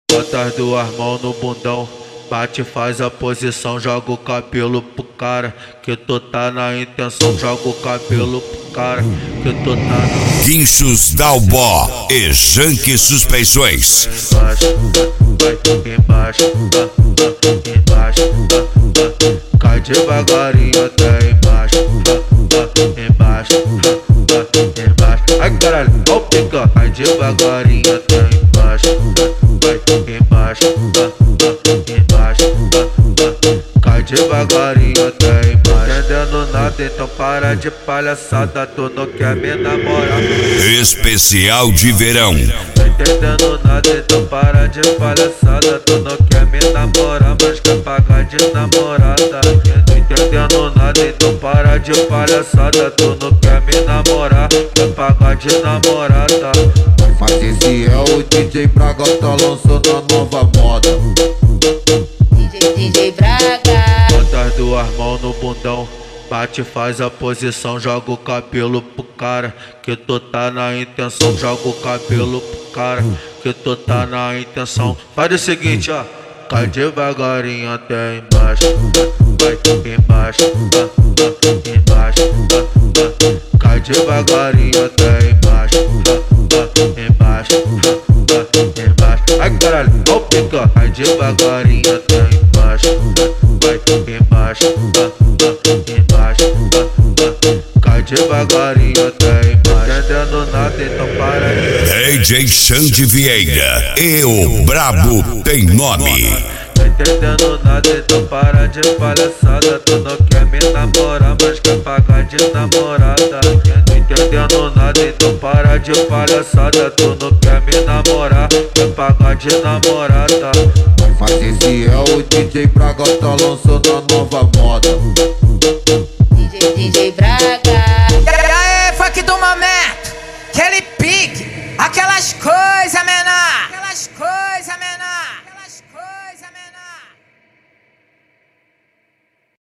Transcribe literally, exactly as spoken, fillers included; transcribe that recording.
Bota as duas mãos no bundão, bate, faz a posição, joga o cabelo pro cara, que tu tá na intenção, joga o cabelo pro cara, que tu tá na... Guinchos Dalbó e Janque Suspeições. Embaixo, embaixo, embaixo, cai devagarinho até embaixo, embaixo, embaixo. Ai caralho, ó o pica, cai devagarinho até embaixo, embaixo, embaixo, cai devagarinho até embaixo. Entendendo nada, então para de palhaçada, tu não quer me namorar. Especial de verão. Tá entendendo nada, então para de palhaçada, tu não quer me namorar, mas quer pagar de namorada. Tô entendendo nada, então para de palhaçada, tu não quer me namorar, quer pagar de namorada. Mas esse é o D J Braga, tá lançando a nova moda. D J, D J Braga. Bota as duas mãos no bundão, bate, faz a posição, joga o cabelo pro cara, que tu tá na intenção, joga o cabelo pro cara, que tu tá na intenção. Faz o seguinte, ó, cai devagarinho até embaixo, vai embaixo, embaixo, cai devagarinho até embaixo, embaixo, embaixo. Ai caralho, ó o pica, cai devagarinho até embaixo, vai embaixo, embaixo, cai devagarinho até embaixo. Entendendo nada, então para de... D J Xande Vieira e o Brabo tem nome. Tá entendendo nada, então para de palhaçada, tu não quer me namorar, mas quer pagar de namorada. Tô entendendo nada, então para de palhaçada, tu não quer me namorar, quer pagar de namorada. Mas esse é o D J Braga, tá lançando a nova moda. D J, D J Braga.